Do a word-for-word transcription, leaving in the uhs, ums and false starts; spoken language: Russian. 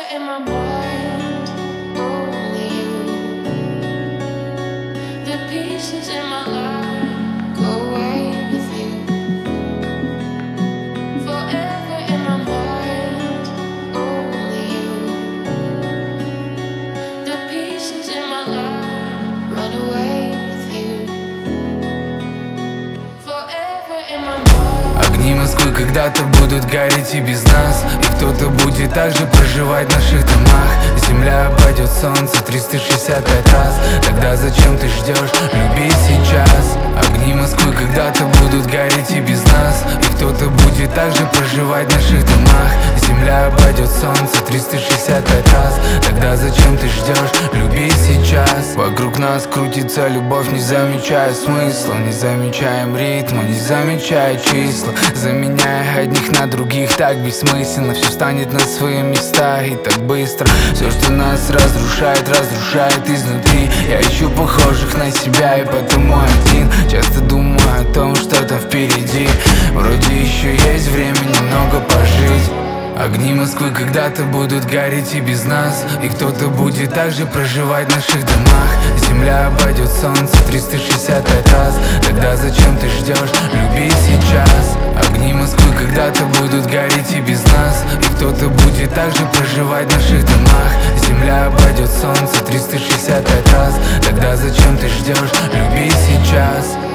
in my mind, only you. The pieces in my life go away with you. Forever in my mind, only you. The pieces in my life run away with you. Forever in my mind. Огни Москвы когда-то будут гореть и без нас, и кто-то будет также проживать в наших домах. Земля обойдет солнце триста шестьдесят пять раз. Тогда зачем ты ждешь любить сейчас? Огни Москвы когда-то будут гореть и без нас, и кто-то будет также проживать в наших домах. Земля обойдет солнце триста шестьдесят пять раз. Тогда зачем ты ждешь любить сейчас? Вокруг нас крутится любовь, не замечая смысла, не замечаем ритма, не замечая числа, заменяя одних на других так бессмысленно. Все станет на свои места и так быстро. Все, что нас разрушает, разрушает изнутри. Я ищу похожих на себя, и потому один часто думаю о том, что там впереди. Вроде еще есть время немного пожить. Огни Москвы когда-то будут гореть и без нас, и кто-то будет также проживать в наших домах. Земля обойдет солнце триста шестьдесят пять раз. Тогда зачем ты ждешь любить сейчас? Огни Москвы когда-то будут гореть и без нас, и кто-то будет также проживать в наших домах. Земля обойдет солнце триста шестьдесят пять раз. Тогда зачем ты ждешь любить сейчас?